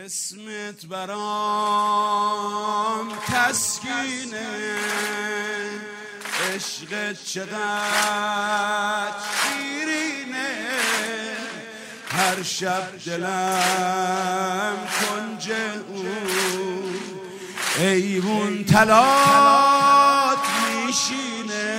اسمت برام تسکینه، عشقت چقدر شیرینه، هر شب دلم کنج اون ایوون طلات میشینه.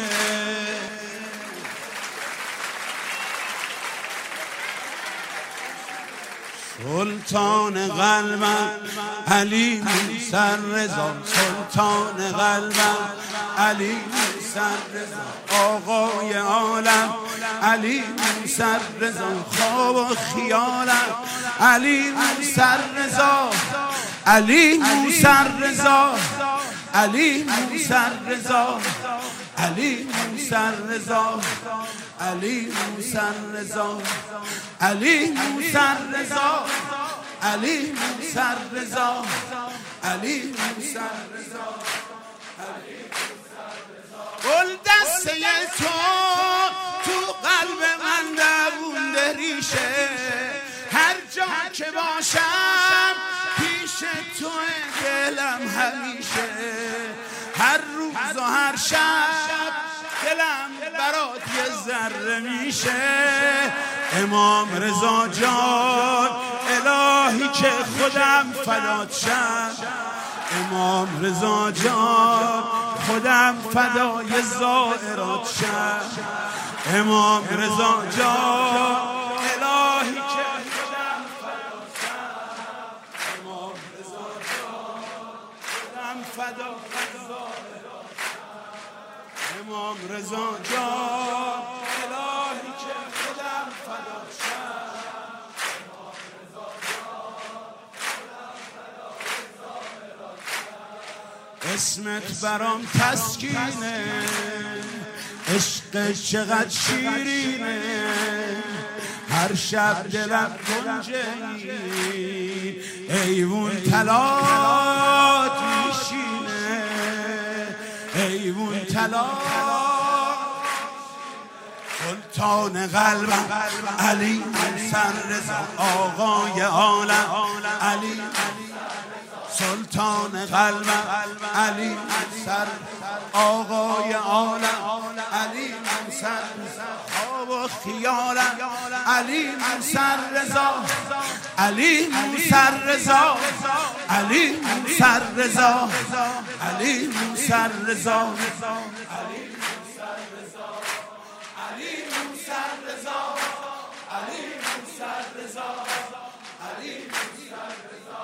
سلطان قلبم علی موسی رضا، سلطان قلبم علی موسی رضا، آقای عالم علی موسی رضا، خواب و خیالم علی موسی رضا، علی موسی رضا، علی موسی رضا، علی موسی رضا، علی موسی رضا، علی موسی رضا، علی موسی رضا، علی موسی رضا. گل دسته تو قلب من دوونده ریشه، هر جا که باشم پیش تو دلم همیشه، هر روز و هر شب دلم برات یه ذره میشه. امام رضا جان الهی که خودم فدات شم، امام رضا جان خودم فدای زائرات شم، امام رضا جان الهی که خودم فدات شم، امام رضا جان خودم فدای زائرات شم، امام رضا جان الهی که خودم فدات شم. اسمت برام تسکینه، عشق چقدر شیرینه، هر شب دلم کنجه ایوون طلات میشینه، ایوون طلات. سلطان قلبم علی موسی رضا، آقای عالم علی، سلطان قلبم علی موسی، آقای عالم علی موسی، خواب و خیالم علی موسی رضا، علی موسی رضا، علی موسی رضا، علی موسی رضا، علی موسی رضا، علی موسی رضا، علی موسی رضا، علی موسی رضا.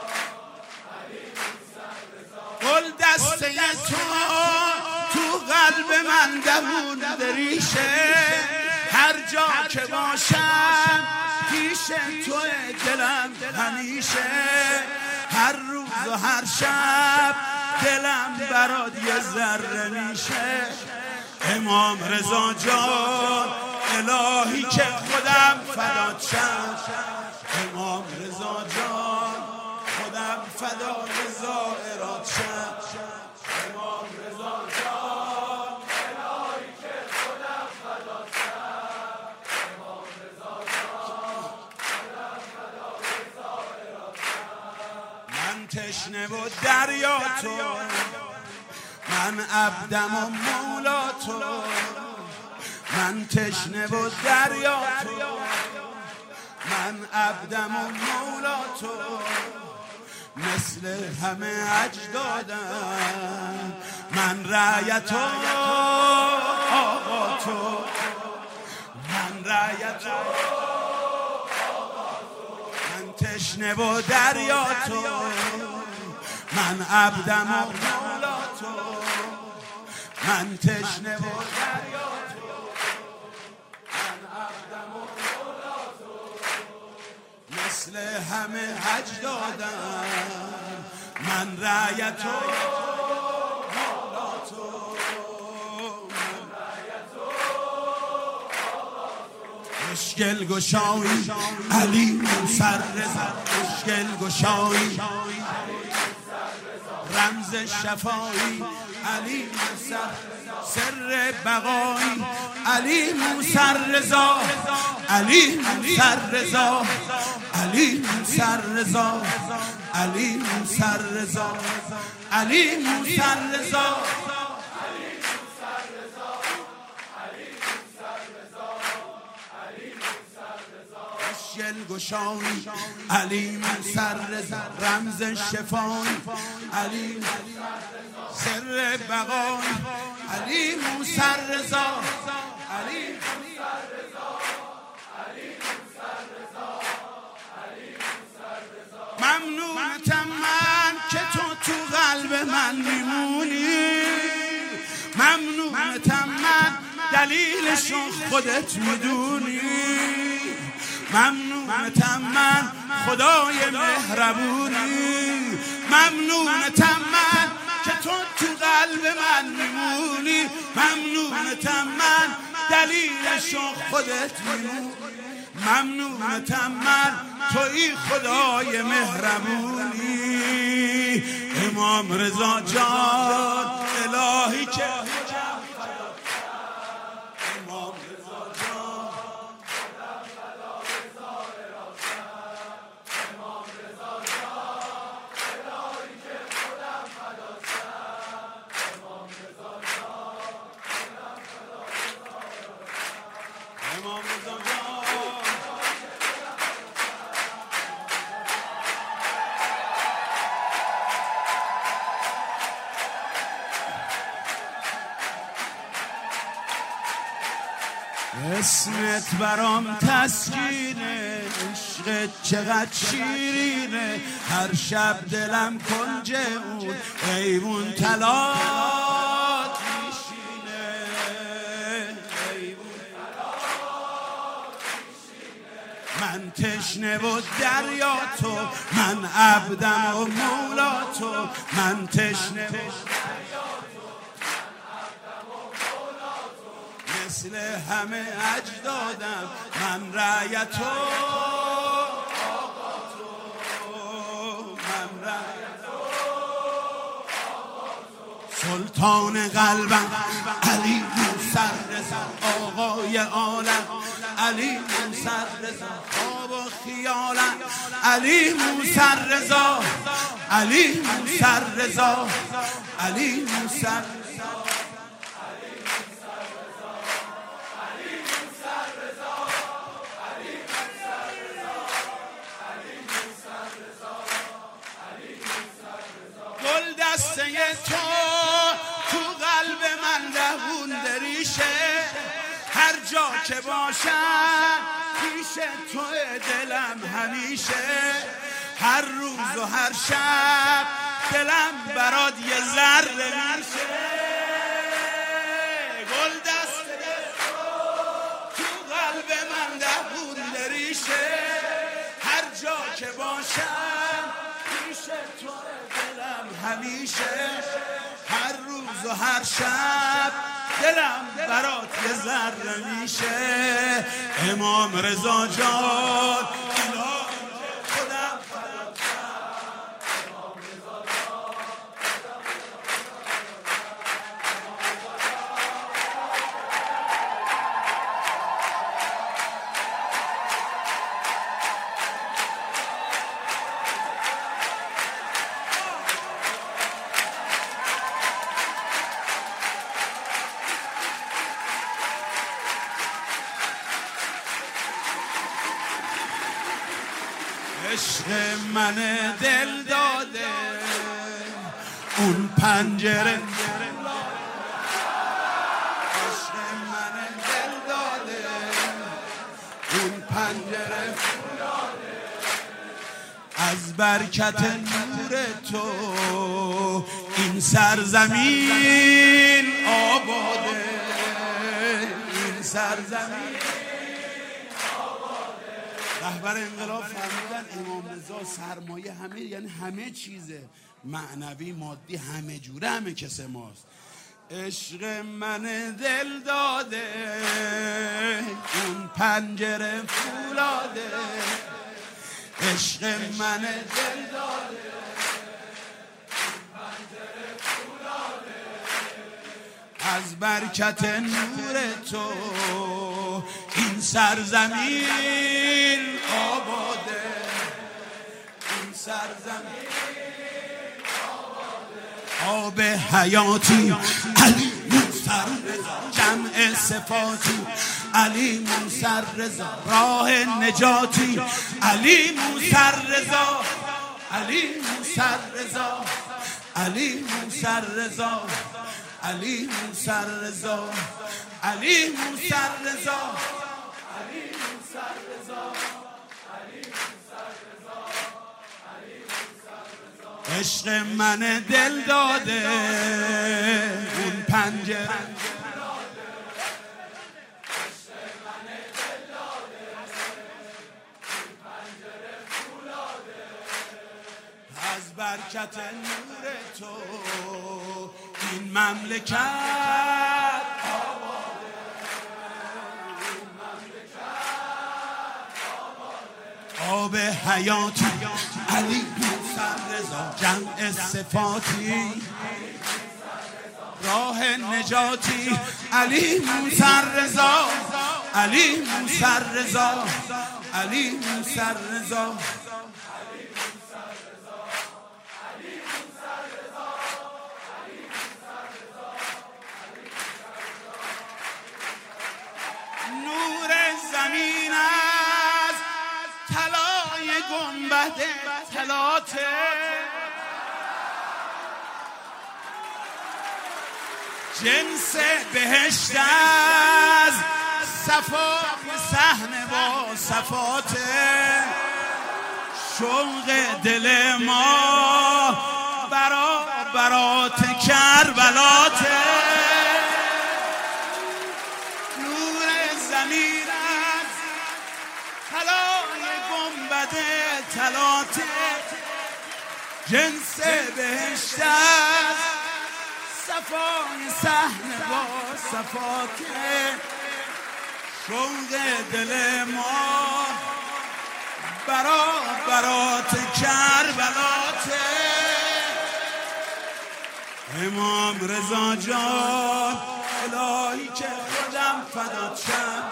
گل دسته تو قلب من دوونده ریشه، هر جا که باشم پیش تو دلم همیشه، هر روز و هر شب دلم برات یه ذره میشه. امام رضا جان الهی که خودم فدات شم، امام رضا جان خودم فدای زائرات شم، امام رضا جان الهی که خودم فدات شم، امام رضا جان خودم فدای زائرات شم. من تشنه و دریا تو، من عبدم و مولا تو، من تشنه و دریا تو، من عبدم و مولا تو، مثل همه اجدادم من رعیت و آقا تو، من رعیت و آقا تو، من تشنه و دریا تو، من عبدم و مولا تو، من تشنه و دریا تو، من عبدم و مولا تو، مثل همه اجدادم من رعیت و مولا تو، من رعیت و مولا تو. مشکل گشایی علی موسی رضا، مشکل گشایی رمز شفایی علی موسی، سر بقایی علی موسی رضا، علی موسی رضا، علی موسی‌رضا، علی موسی‌رضا، علی موسی‌رضا، مشکل گشایی علی موسی‌رضا، رمز شفایی علی، سر بقایی علی موسی‌رضا، علی ممنونتم من که تو قلب من میمونی، ممنونتم من دلیلشو خودت میدونی، ممنونتم من خدای مهربونی، ممنونتم من که تو قلب من میمونی، ممنونتم من دلیلشو خودت میدونی، ممنونتم من توی خدای مهربونی. امام رضا جان الهی که امام رضا جان، امام رضا جان الهی که خودم فدا شم، امام رضا جان امام رضا جان. اسمت برام تسکینه، عشقت چقدر شیرینه، هر شب دلم کنج اون ایوون طلات میشینه، ایوون طلات میشینه. من تشنه و دریا تو، من عبدم و مولا تو، من تشنه و مثل همه اجدادم، من رعیت و آقا تو، من رعیت و آقا تو، سلطان قلبم علی موسی‌رضا، آقای عالم علی موسی‌رضا، خواب و خیالم علی موسی‌رضا، علی موسی‌رضا، علی موسی‌رضا. گل دسته تو قلب من دوون دریشه، هر جا که باشم پیش تو دلم همیشه، هر روز و هر شب دلم برات یه ذره میشه. گل دسته تو قلب من دوون دریشه، هر جا که باشم پیش تو همیشه، هر روز و هر شب دلم برات یه ذره میشه. امام رضا جان خودم فدا شم، امام رضا جان عشق من دل داده اون پنجره، عشق من دل داده اون پنجره، از برکت نور تو این سرزمین آباده، این سرزمین رهبر انقلاب فرمودن امام رضا سرمایه همه، یعنی همه چیزه، معنوی مادی همه جوره، همه کس ماست. عشق من دل داده اون پنجره فولاده، عشق من دل داده اون پنجره فولاده، از برکت نور تو این سرزمین آباده. سرزمین آب حیاتی علی موسر رضا جمع صفاتی علی موسر رضا راه نجاتی علی موسر رضا علی موسر رضا علی موسر رضا علی موسر رضا علی موسر رضا علی موسر رضا عشق من دل داده اون پنجره از برکت نور تو این مملکت آب حیاتی علی موسر رضا جمع صفاتی راه نجاتی علی موسر رضا علی موسر رضا علی موسر رضا نور زمین از طلای گنبد طلاته جنس بهشت از صفای صحن با صفاته شوق دل ما برات کربلاته نور زمین از طلای گنبد طلاته جنس بهشت از صفای صحن با صفاته شوق دل ما برات کربلاته امام رضا جان الهی که خودم فدات شم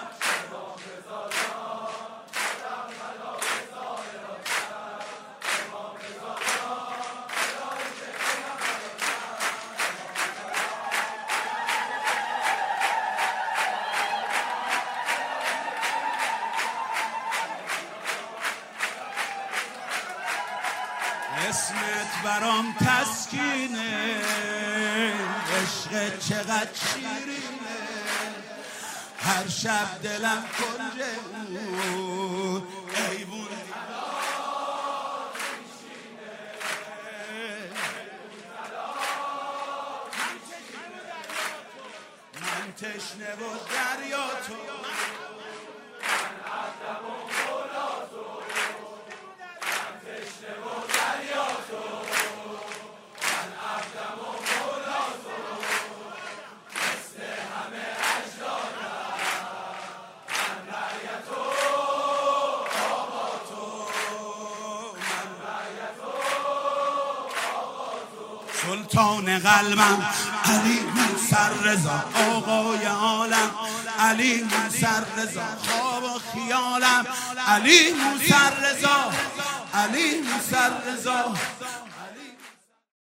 اسمت برام تسکینه عشق چقدر شیرینه هر شب دلم کنج اون ایوون من تشنه و دریا تو سلطان قلبم علی موسر رضا آقای عالم علی موسر رضا خواب و خیالم علی موسر رضا علی موسر رضا